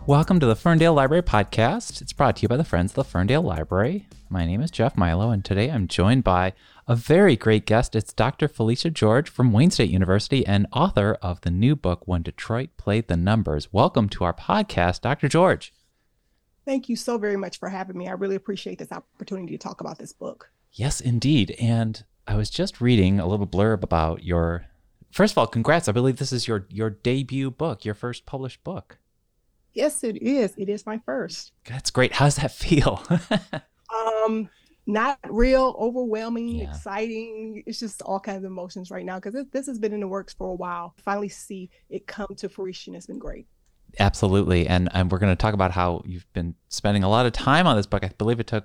Welcome to the Ferndale Library Podcast. It's brought to you by the Friends of the Ferndale Library. My name is Jeff Milo, and today I'm joined by a very great guest. It's Dr. Felicia George from Wayne State University and author of the new book, When Detroit Played the Numbers. Welcome to our podcast, Dr. George. Thank you so very much for having me. I really appreciate this opportunity to talk about this book. Yes, indeed. And I was just reading a little blurb about your, first of all, congrats. I believe this is your debut book, your first published book. Yes, it is. It is my first. That's great. How's that feel? Not real, overwhelming, exciting. It's just all kinds of emotions right now because this has been in the works for a while. Finally see it come to fruition. It's been great. Absolutely. And we're going to talk about how you've been spending a lot of time on this book. I believe it took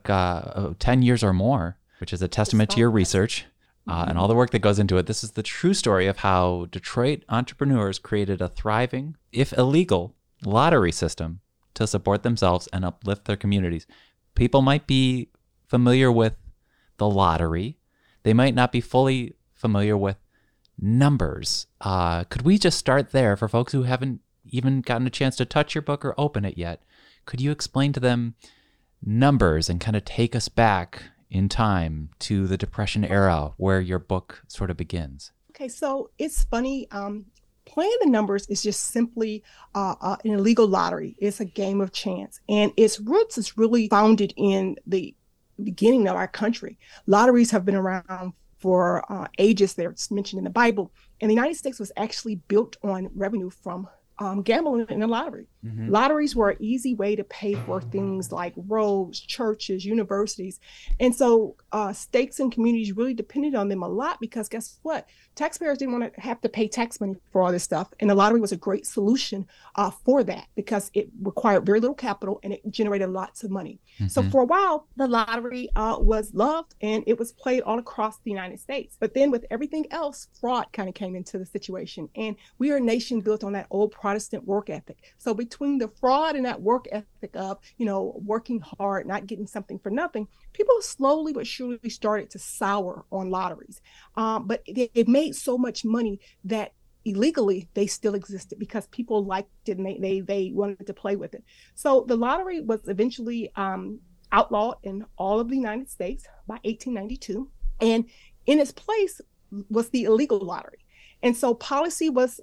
10 years or more, which is a testament to your research and all the work that goes into it. This is the true story of how Detroit entrepreneurs created a thriving, if illegal, lottery system to support themselves and uplift their communities. People might be familiar with the lottery. They might not be fully familiar with numbers. Could we just start there for folks who haven't even gotten a chance to touch your book or open it yet? Could you explain to them numbers and kind of take us back in time to the Depression era where your book sort of begins? Okay, so it's funny. Playing the numbers is just simply an illegal lottery. It's a game of chance. And its roots is really founded in the beginning of our country. Lotteries have been around for ages. They're mentioned in the Bible. And the United States was actually built on revenue from gambling in the lottery. Mm-hmm. Lotteries were an easy way to pay for things like roads, churches, universities. And so states and communities really depended on them a lot because guess what? Taxpayers didn't want to have to pay tax money for all this stuff. And the lottery was a great solution for that because it required very little capital and it generated lots of money. Mm-hmm. So for a while, the lottery was loved and it was played all across the United States. But then with everything else, fraud kind of came into the situation. And we are a nation built on that old Protestant work ethic. So between the fraud and that work ethic of, working hard, not getting something for nothing, people slowly but surely started to sour on lotteries. But it made so much money that illegally they still existed because people liked it and they wanted to play with it. So the lottery was eventually outlawed in all of the United States by 1892. And in its place was the illegal lottery. And so policy was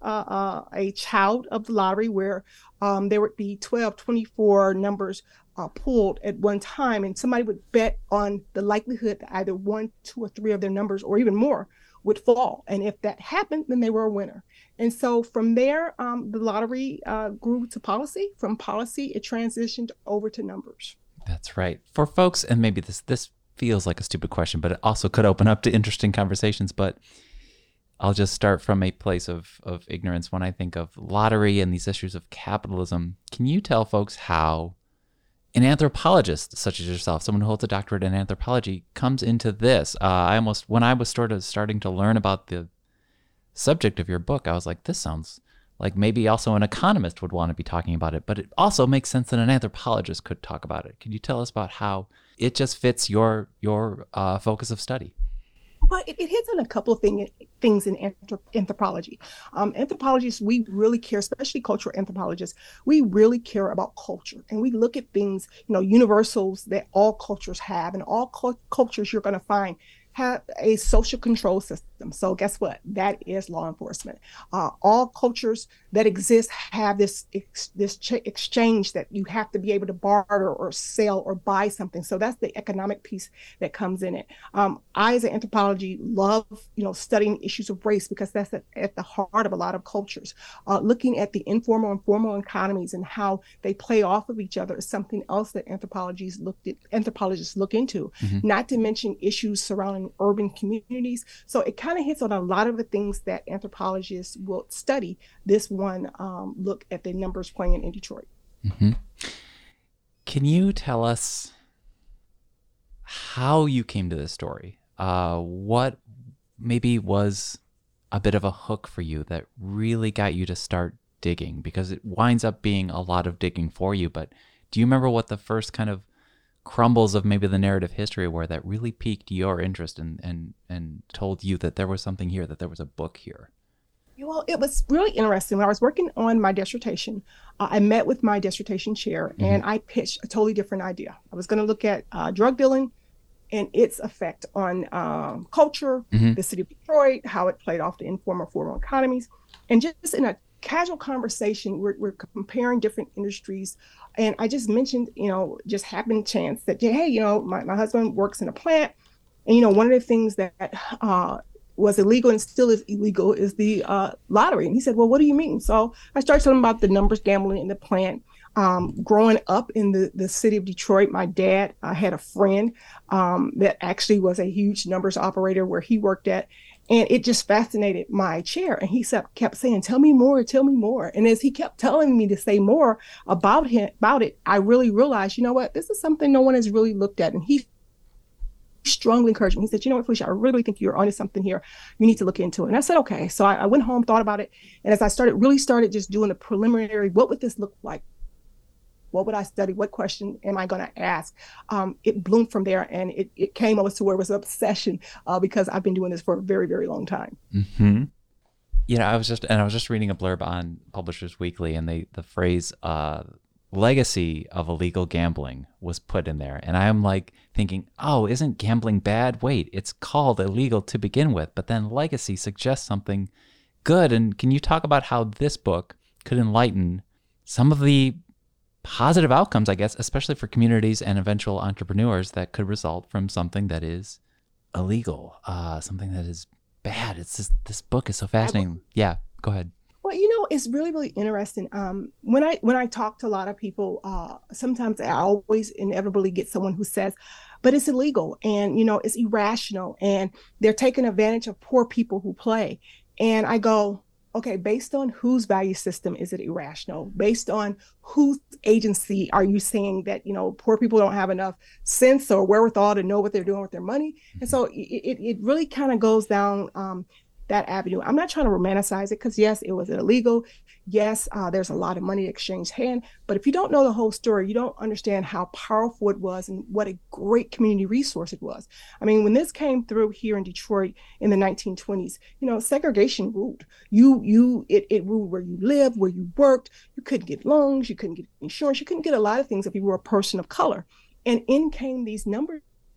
a child of the lottery where there would be 12, 24 numbers pulled at one time. And somebody would bet on the likelihood that either 1, 2, or 3 of their numbers or even more would fall. And if that happened, then they were a winner. And so from there, the lottery grew to policy. From policy, it transitioned over to numbers. That's right. For folks, and maybe this feels like a stupid question, but it also could open up to interesting conversations. But I'll just start from a place of ignorance. When I think of lottery and these issues of capitalism, can you tell folks how an anthropologist such as yourself, someone who holds a doctorate in anthropology, comes into this? When I was sort of starting to learn about the subject of your book, I was like, this sounds like maybe also an economist would want to be talking about it, but it also makes sense that an anthropologist could talk about it. Can you tell us about how it just fits your focus of study? Well, it hits on a couple of things in anthropology. Anthropologists, we really care, especially cultural anthropologists, we really care about culture. And we look at things, universals that all cultures have. And all cultures you're going to find have a social control system. So guess what? That is law enforcement. All cultures that exist have this exchange that you have to be able to barter or sell or buy something. So that's the economic piece that comes in it. I, as an anthropology, love studying issues of race because that's at the heart of a lot of cultures. Looking at the informal and formal economies and how they play off of each other is something else that anthropologists look into. Mm-hmm. Not to mention issues surrounding urban communities. So it kind of hits on a lot of the things that anthropologists will study. This one look at the numbers playing in Detroit. Mm-hmm. Can you tell us how you came to this story? What maybe was a bit of a hook for you that really got you to start digging? Because it winds up being a lot of digging for you, but do you remember what the first kind of crumbles of maybe the narrative history were that really piqued your interest and told you that there was something here, that there was a book here? Well, it was really interesting. When I was working on my dissertation, I met with my dissertation chair Hmm. and I pitched a totally different idea. I was going to look at drug dealing and its effect on culture, Hmm. the city of Detroit, how it played off the informal formal economies. And just in a casual conversation, we're comparing different industries. And I just mentioned, just happened chance that, hey, my husband works in a plant. And, one of the things that was illegal and still is illegal is the lottery. And he said, well, what do you mean? So I started telling him about the numbers gambling in the plant. Growing up in the city of Detroit, my dad had a friend that actually was a huge numbers operator where he worked at. And it just fascinated my chair. And he kept saying, tell me more, tell me more. And as he kept telling me to say more about it, I really realized, you know what, this is something no one has really looked at. And he strongly encouraged me. He said, you know what, Felicia, I really think you're onto something here. You need to look into it. And I said, okay. So I went home, thought about it. And as I started just doing the preliminary, what would this look like? What would I study? What question am I going to ask? It bloomed from there, and it came over to where it was an obsession because I've been doing this for a very, very long time. Hmm. I was just reading a blurb on Publishers Weekly, and the phrase legacy of illegal gambling was put in there. And I'm like thinking, oh, isn't gambling bad? Wait, it's called illegal to begin with, but then legacy suggests something good. And can you talk about how this book could enlighten some of the positive outcomes, I guess, especially for communities and eventual entrepreneurs that could result from something that is illegal, something that is bad. It's just, this book is so fascinating. Yeah, go ahead. Well, it's really, really interesting. When I talk to a lot of people, sometimes I always inevitably get someone who says, but it's illegal and, it's irrational and they're taking advantage of poor people who play. And I go, okay, based on whose value system is it irrational? Based on whose agency are you saying that, poor people don't have enough sense or wherewithal to know what they're doing with their money? And so it really kind of goes down that avenue. I'm not trying to romanticize it because yes, it was illegal. Yes, there's a lot of money exchanged hand. But if you don't know the whole story, you don't understand how powerful it was and what a great community resource it was. I mean, when this came through here in Detroit in the 1920s, segregation ruled. It ruled where you lived, where you worked. You couldn't get loans, you couldn't get insurance, you couldn't get a lot of things if you were a person of color. And in came these numbers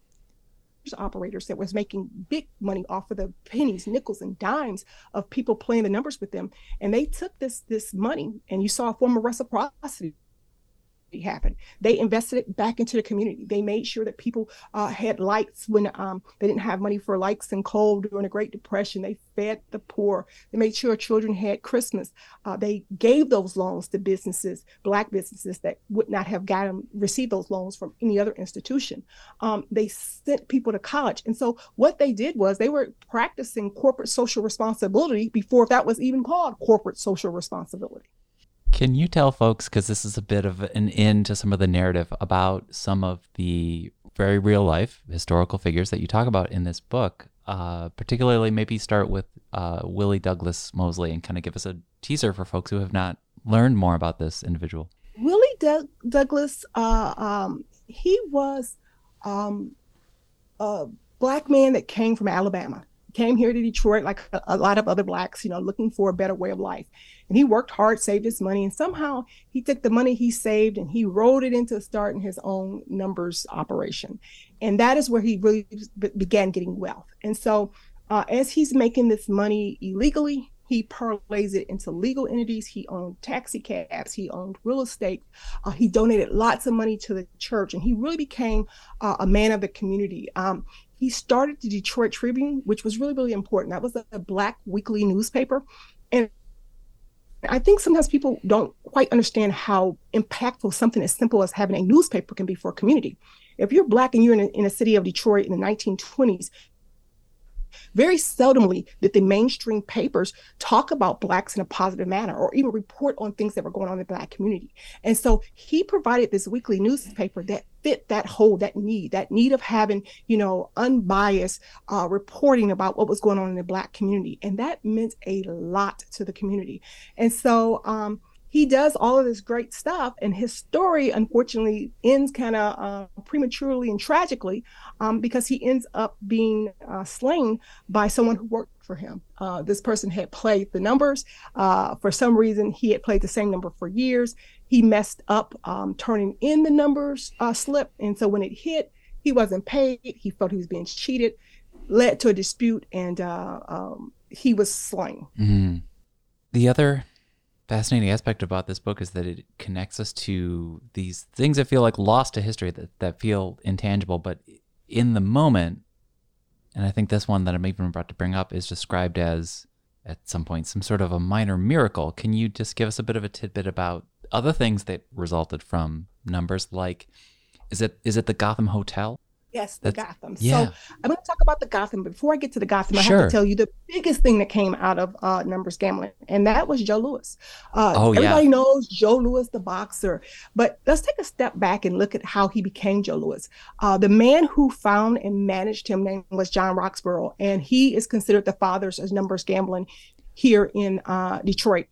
operators that was making big money off of the pennies, nickels, and dimes of people playing the numbers with them. And they took this money, and you saw a form of reciprocity happen. They invested it back into the community. They made sure that people had lights when they didn't have money for lights and coal during the Great Depression. They fed the poor. They made sure children had Christmas. They gave those loans to businesses, Black businesses that would not have received those loans from any other institution. They sent people to college. And so what they did was they were practicing corporate social responsibility before that was even called corporate social responsibility. Can you tell folks, because this is a bit of an in to some of the narrative, about some of the very real life historical figures that you talk about in this book, particularly maybe start with Willie Douglas Mosley and kind of give us a teaser for folks who have not learned more about this individual? Willie Douglas, he was a Black man that came from Alabama, came here to Detroit like a lot of other Blacks, looking for a better way of life. And he worked hard, saved his money, and somehow he took the money he saved and he rolled it into starting his own numbers operation. And that is where he really began getting wealth. And so as he's making this money illegally, he parlays it into legal entities. He owned taxi cabs. He owned real estate. He donated lots of money to the church, and he really became a man of the community. He started the Detroit Tribune, which was really, really important. That was a Black weekly newspaper. And I think sometimes people don't quite understand how impactful something as simple as having a newspaper can be for a community. If you're Black and you're in a city of Detroit in the 1920s, very seldomly did the mainstream papers talk about Blacks in a positive manner or even report on things that were going on in the Black community. And so he provided this weekly newspaper that fit that need of having, unbiased reporting about what was going on in the Black community. And that meant a lot to the community. And so he does all of this great stuff, and his story, unfortunately, ends kind of prematurely and tragically because he ends up being slain by someone who worked for him. This person had played the numbers. For some reason, he had played the same number for years. He messed up turning in the numbers slip. And so when it hit, he wasn't paid. He felt he was being cheated, led to a dispute, and he was slain. Mm-hmm. The other fascinating aspect about this book is that it connects us to these things that feel like lost to history, that feel intangible, but in the moment, and I think this one that I'm even about to bring up is described as, at some point, some sort of a minor miracle. Can you just give us a bit of a tidbit about other things that resulted from numbers? Like, is it the Gotham Hotel? Yes, the Gotham. Yeah. So I'm going to talk about the Gotham, but before I get to the Gotham, I Sure. have to tell you the biggest thing that came out of numbers gambling, and that was Joe Louis. Oh, yeah. Everybody knows Joe Louis, the boxer, but let's take a step back and look at how he became Joe Louis. The man who found and managed him name was John Roxborough, and he is considered the father of numbers gambling here in Detroit.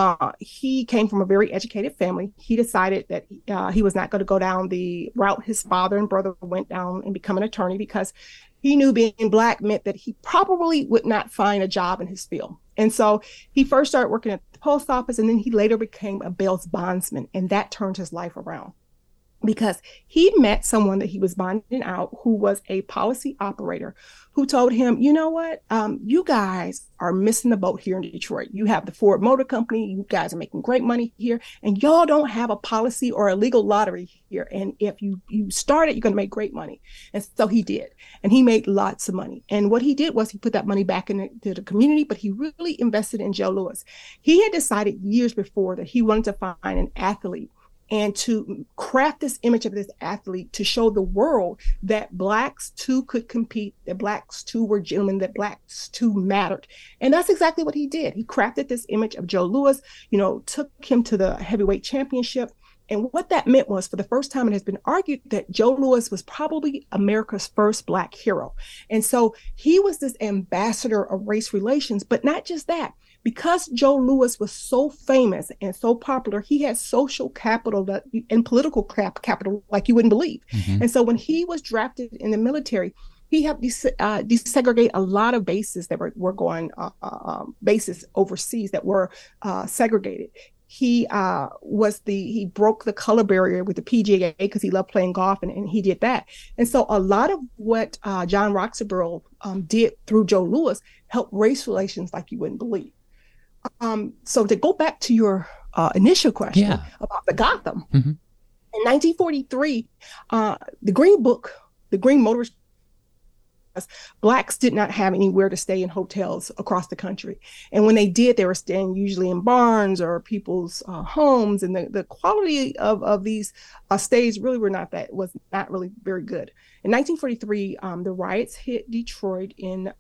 He came from a very educated family. He decided that he was not going to go down the route his father and brother went down and become an attorney, because he knew being Black meant that he probably would not find a job in his field. And so he first started working at the post office, and then he later became a bail bondsman, and that turned his life around, because he met someone that he was bonding out who was a policy operator who told him, you know what, you guys are missing the boat here in Detroit. You have the Ford Motor Company. You guys are making great money here, and y'all don't have a policy or a legal lottery here. And if you start it, you're going to make great money. And so he did, and he made lots of money. And what he did was he put that money back into the community, but he really invested in Joe Louis. He had decided years before that he wanted to find an athlete and to craft this image of this athlete to show the world that Blacks too could compete, that Blacks too were gentlemen, that Blacks too mattered. And that's exactly what he did. He crafted this image of Joe Louis, took him to the heavyweight championship. And what that meant was, for the first time, it has been argued that Joe Louis was probably America's first Black hero. And so he was this ambassador of race relations, but not just that. Because Joe Louis was so famous and so popular, he had social capital and political capital like you wouldn't believe. Mm-hmm. And so when he was drafted in the military, he helped desegregate a lot of bases that were going, bases overseas that were segregated. He broke the color barrier with the PGA because he loved playing golf, and he did that. And so a lot of what John Roxborough did through Joe Louis helped race relations like you wouldn't believe. So to go back to your initial question about the Gotham, mm-hmm. In 1943, the Green Book, the Green Motorist, Blacks did not have anywhere to stay in hotels across the country. And when they did, they were staying usually in barns or people's homes. And the quality of these stays really was not really very good. In 1943, the riots hit Detroit in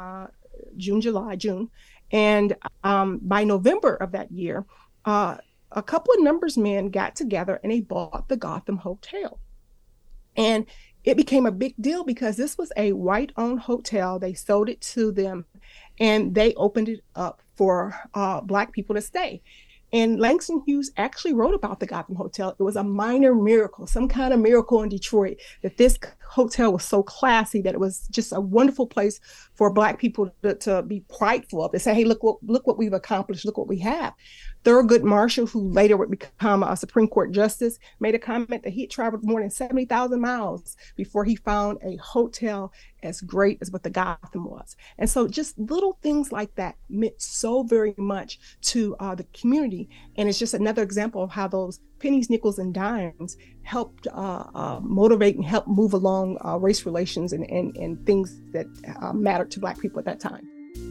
June. And by November of that year, a couple of numbers men got together and they bought the Gotham Hotel. And it became a big deal because this was a white-owned hotel. They sold it to them, and they opened it up for Black people to stay. And Langston Hughes actually wrote about the Gotham Hotel. It was a minor miracle, some kind of miracle in Detroit, that this hotel was so classy that it was just a wonderful place for Black people to be prideful of. They say, hey, look what we've accomplished. Look what we have. Thurgood Marshall, who later would become a Supreme Court justice, made a comment that he had traveled more than 70,000 miles before he found a hotel as great as what the Gotham was. And so just little things like that meant so very much to the community. And it's just another example of how those pennies, nickels, and dimes helped motivate and help move along race relations and things that mattered to Black people at that time.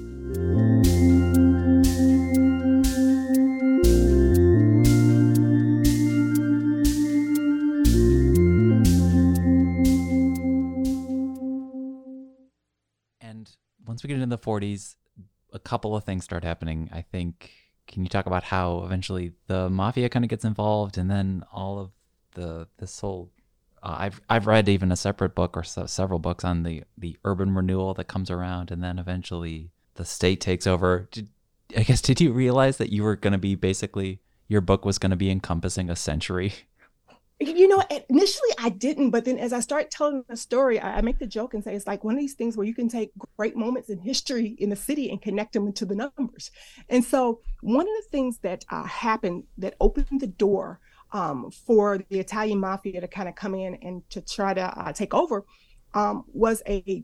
Once we get into the 40s, a couple of things start happening. I think, can you talk about how eventually the mafia kind of gets involved, and then all of this whole I've read even a separate book or several books on the urban renewal that comes around, and then eventually the state takes over. Did you realize that you were going to be your book was going to be encompassing a century? Initially I didn't, but then as I start telling the story, I make the joke and say it's like one of these things where you can take great moments in history in the city and connect them into the numbers. And so one of the things that happened that opened the door for the Italian mafia to kind of come in and to try to take over was a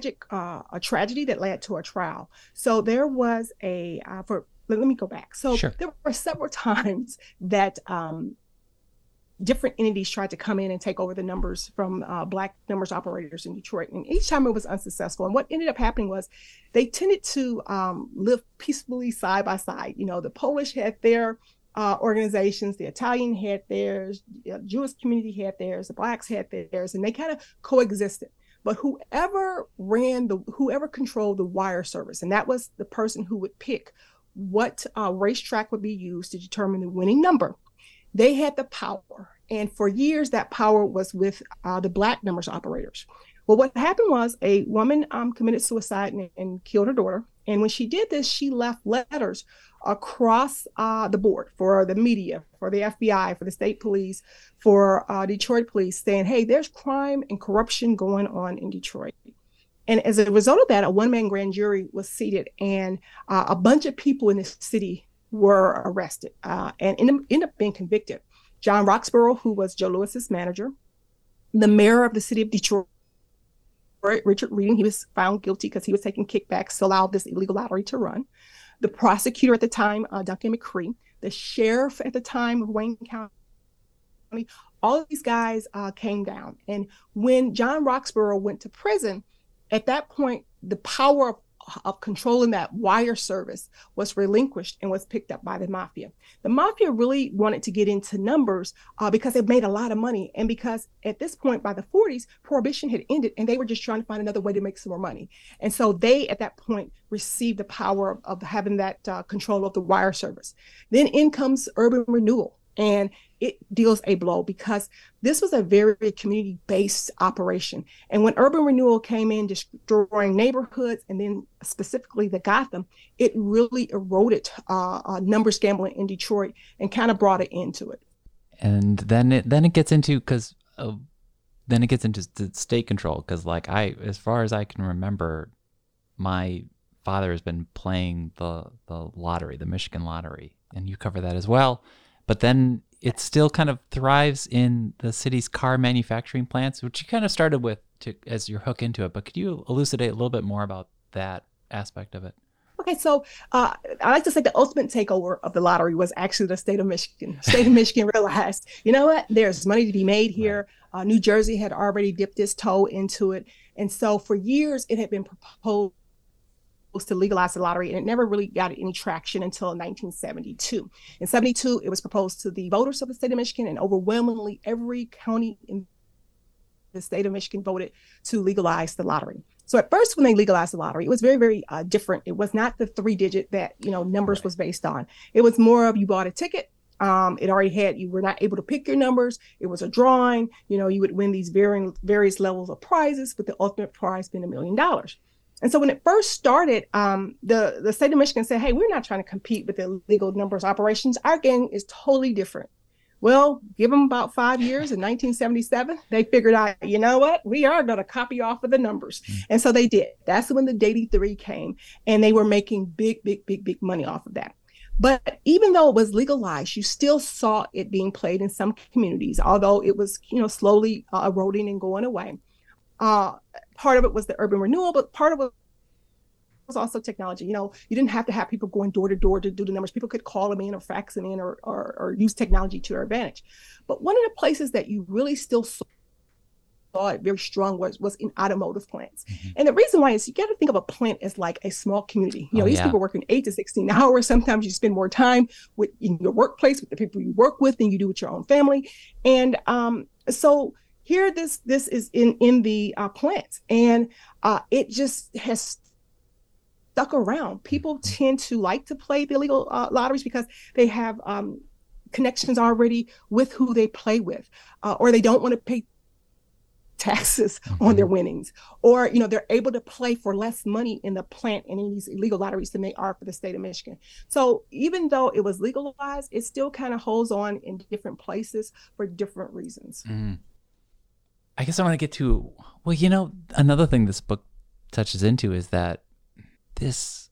tragedy that led to a trial. So there was let me go back. So Sure. there were several times that different entities tried to come in and take over the numbers from Black numbers operators in Detroit. And each time it was unsuccessful. And what ended up happening was they tended to live peacefully side by side. The Polish had their organizations, the Italian had theirs, the Jewish community had theirs, the Blacks had theirs, and they kind of coexisted. But whoever controlled the wire service, and that was the person who would pick what racetrack would be used to determine the winning number, they had the power. And for years, that power was with the Black numbers operators. Well, what happened was a woman committed suicide and killed her daughter. And when she did this, she left letters across the board for the media, for the FBI, for the state police, for Detroit police, saying, hey, there's crime and corruption going on in Detroit. And as a result of that, a one-man grand jury was seated, and a bunch of people in the city were arrested and ended up being convicted. John Roxborough, who was Joe Lewis's manager, the mayor of the city of Detroit, Richard Reading, he was found guilty because he was taking kickbacks to allow this illegal lottery to run. The prosecutor at the time, Duncan McCree, the sheriff at the time of Wayne County, all of these guys came down. And when John Roxborough went to prison, at that point, the power of controlling that wire service was relinquished and was picked up by the mafia. The mafia really wanted to get into numbers because it made a lot of money. And because at this point, by the 40s, prohibition had ended and they were just trying to find another way to make some more money. And so they, at that point, received the power of having that control of the wire service. Then in comes urban renewal. And it deals a blow because this was a very community-based operation. And when urban renewal came in, destroying neighborhoods, and then specifically the Gotham, it really eroded numbers gambling in Detroit and kind of brought an end to it. And then it gets into the state control, because as far as I can remember, my father has been playing the lottery, the Michigan lottery, and you cover that as well. But then it still kind of thrives in the city's car manufacturing plants, which you kind of started with as your hook into it. But could you elucidate a little bit more about that aspect of it? Okay, so I like to say the ultimate takeover of the lottery was actually the state of Michigan. The state of Michigan realized, you know what, there's money to be made here. Right. New Jersey had already dipped its toe into it. And so for years, it had been proposed to legalize the lottery, and it never really got any traction until 1972. In 72, it was proposed to the voters of the state of Michigan, and overwhelmingly every county in the state of Michigan voted to legalize the lottery. So at first, when they legalized the lottery, it was very, very different. It was not the 3-digit that numbers was based on. It was more of you bought a ticket. It already had, you were not able to pick your numbers. It was a drawing. You would win these various levels of prizes, with the ultimate prize being $1 million. And so when it first started, the state of Michigan said, hey, we're not trying to compete with the illegal numbers operations. Our game is totally different. Well, give them about 5 years. In 1977, they figured out, you know what, we are going to copy off of the numbers. And so they did. That's when the Day 3 came, and they were making big money off of that. But even though it was legalized, you still saw it being played in some communities, although it was, slowly eroding and going away. Part of it was the urban renewal, but part of it was also technology. You didn't have to have people going door to door to do the numbers. People could call them in or fax them in or use technology to their advantage. But one of the places that you really still saw it very strong was in automotive plants. Mm-hmm. And the reason why is you got to think of a plant as like a small community. These people working 8 to 16 hours. Sometimes you spend more time in your workplace with the people you work with than you do with your own family. And so here, this is in the plants, and it just has stuck around. People tend to like to play the illegal lotteries because they have connections already with who they play with, or they don't want to pay taxes on their winnings, or they're able to play for less money in the plant and in these illegal lotteries than they are for the state of Michigan. So even though it was legalized, it still kind of holds on in different places for different reasons. I guess I want to get to, another thing this book touches into is that this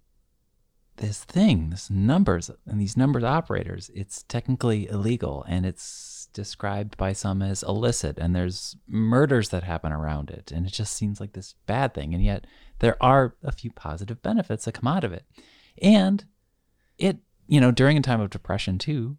numbers and these numbers operators, it's technically illegal, and it's described by some as illicit, and there's murders that happen around it, and it just seems like this bad thing, and yet there are a few positive benefits that come out of it. And it, during a time of depression too,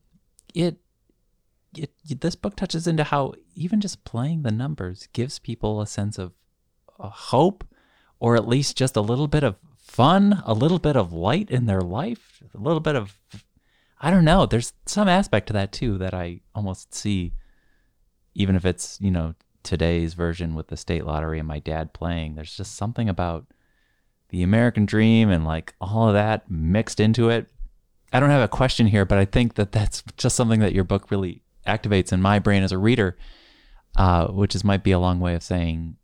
this book touches into how even just playing the numbers gives people a sense of hope, or at least just a little bit of fun, a little bit of light in their life, a little bit of, I don't know, there's some aspect to that too that I almost see, even if it's, today's version with the state lottery and my dad playing. There's just something about the American dream and like all of that mixed into it. I don't have a question here, but I think that that's just something that your book really activates in my brain as a reader, which might be a long way of saying,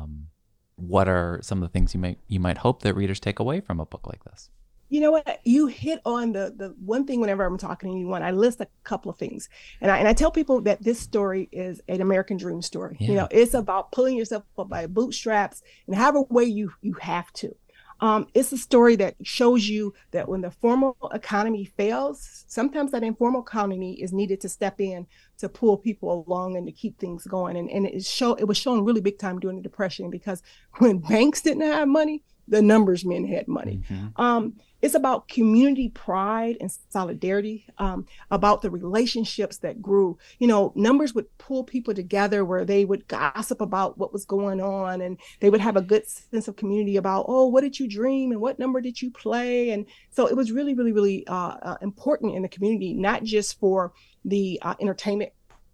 what are some of the things you might hope that readers take away from a book like this? You know what? You hit on the one thing whenever I'm talking to anyone, I list a couple of things. And I tell people that this story is an American dream story. Yeah. It's about pulling yourself up by bootstraps in however way you have to. It's a story that shows you that when the formal economy fails, sometimes that informal economy is needed to step in to pull people along and to keep things going. And it was shown really big time during the Depression, because when banks didn't have money, the numbers men had money. It's about community pride and solidarity, about the relationships that grew. Numbers would pull people together where they would gossip about what was going on, and they would have a good sense of community about, oh, what did you dream and what number did you play? And so it was really, really, really important in the community, not just for the entertainment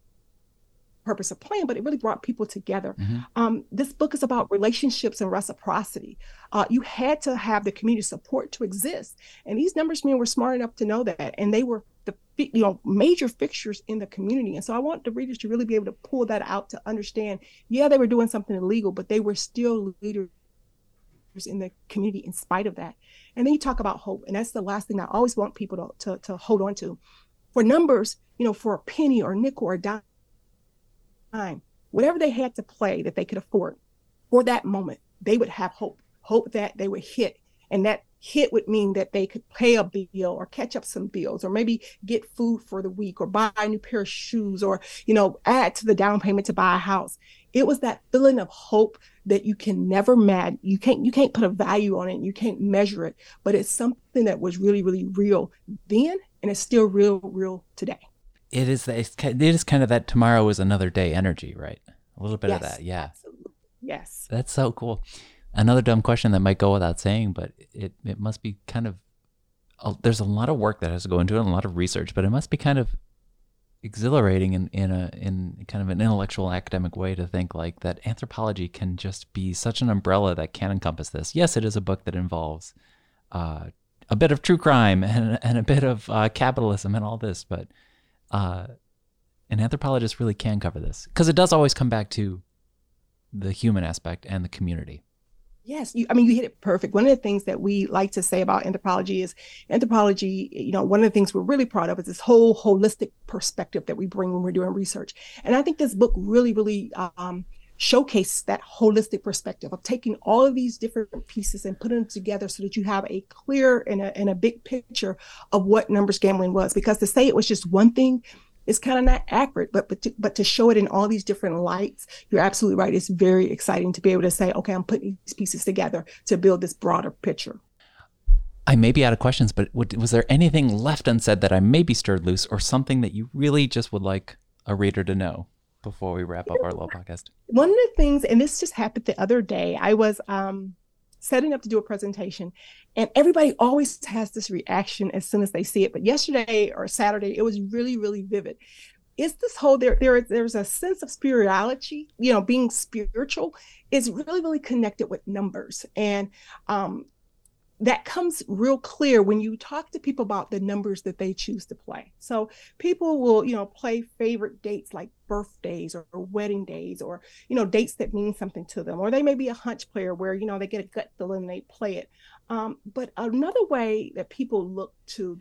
purpose of playing, but it really brought people together. This book is about relationships and reciprocity. You had to have the community support to exist. And these numbers men were smart enough to know that. And they were the major fixtures in the community. And so I want the readers to really be able to pull that out to understand, yeah, they were doing something illegal, but they were still leaders in the community in spite of that. And then you talk about hope. And that's the last thing I always want people to hold on to. For numbers, for a penny or a nickel or a dime, whatever they had to play that they could afford for that moment, they would have hope that they would hit. And that hit would mean that they could pay a bill or catch up some bills, or maybe get food for the week, or buy a new pair of shoes, or, add to the down payment to buy a house. It was that feeling of hope that you can never you can't put a value on it. You can't measure it, but it's something that was really, really real then, and it's still real today. It is kind of that tomorrow is another day energy, right? A little bit of that. Yeah. Absolutely. Yes. That's so cool. Another dumb question that might go without saying, but it must be kind of, there's a lot of work that has to go into it and a lot of research, but it must be kind of exhilarating in kind of an intellectual academic way to think like that anthropology can just be such an umbrella that can encompass this. Yes, it is a book that involves a bit of true crime and a bit of capitalism and all this, but an anthropologist really can cover this, because it does always come back to the human aspect and the community. Yes, you hit it perfect. One of the things that we like to say about anthropology is one of the things we're really proud of is this whole holistic perspective that we bring when we're doing research. And I think this book really, really showcased that holistic perspective of taking all of these different pieces and putting them together so that you have a clear and a big picture of what numbers gambling was. Because to say it was just one thing, it's kind of not accurate, but to show it in all these different lights, you're absolutely right. It's very exciting to be able to say, okay, I'm putting these pieces together to build this broader picture. I may be out of questions, but was there anything left unsaid that I maybe stirred loose, or something that you really just would like a reader to know before we wrap up our little podcast? One of the things, and this just happened the other day, I was setting up to do a presentation, and everybody always has this reaction as soon as they see it. But yesterday or Saturday, it was really, really vivid. It's this whole, there's a sense of spirituality, being spiritual is really, really connected with numbers. And that comes real clear when you talk to people about the numbers that they choose to play. So people will, play favorite dates like birthdays or wedding days, or, dates that mean something to them. Or they may be a hunch player where, they get a gut feeling and they play it. But another way that people look to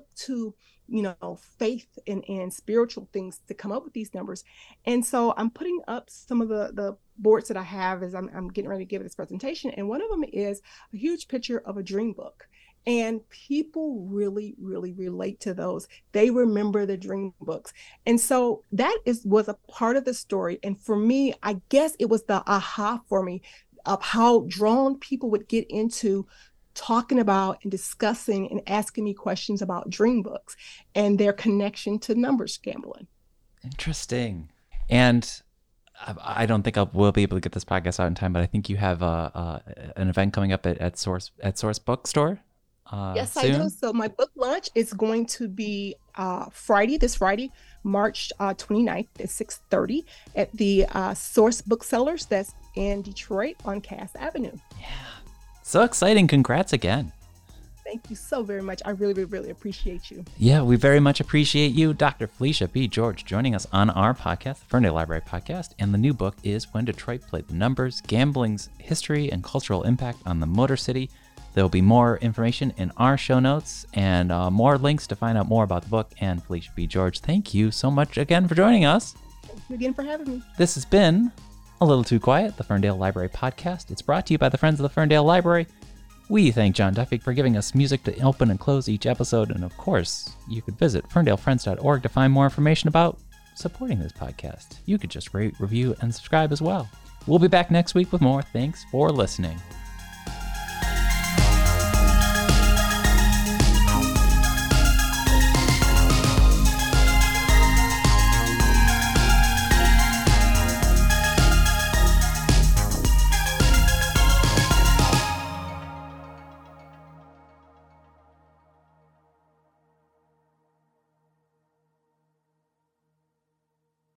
faith and spiritual things to come up with these numbers. And so I'm putting up some of the boards that I have as I'm getting ready to give this presentation. And one of them is a huge picture of a dream book. And people really, really relate to those. They remember the dream books. And so that was a part of the story. And for me, I guess it was the aha for me of how drawn people would get into talking about and discussing and asking me questions about dream books and their connection to numbers gambling. Interesting. And I don't think we'll be able to get this podcast out in time, but I think you have an event coming up at Source Bookstore. Yes, soon. I do. So my book launch is going to be this Friday, March 29th at 6:30 at the Source Booksellers that's in Detroit on Cass Avenue. Yeah. So exciting. Congrats again. Thank you so very much. I really, really, really appreciate you. Yeah, we very much appreciate you, Dr. Felicia B. George, joining us on our podcast, the Ferndale Library Podcast. And the new book is When Detroit Played the Numbers, Gambling's History and Cultural Impact on the Motor City. There will be more information in our show notes and more links to find out more about the book. And Felicia B. George, thank you so much again for joining us. Thank you again for having me. This has been A Little Too Quiet, the Ferndale Library Podcast. It's brought to you by the Friends of the Ferndale Library. We thank John Duffy for giving us music to open and close each episode. And of course, you could visit ferndalefriends.org to find more information about supporting this podcast. You could just rate, review, and subscribe as well. We'll be back next week with more. Thanks for listening.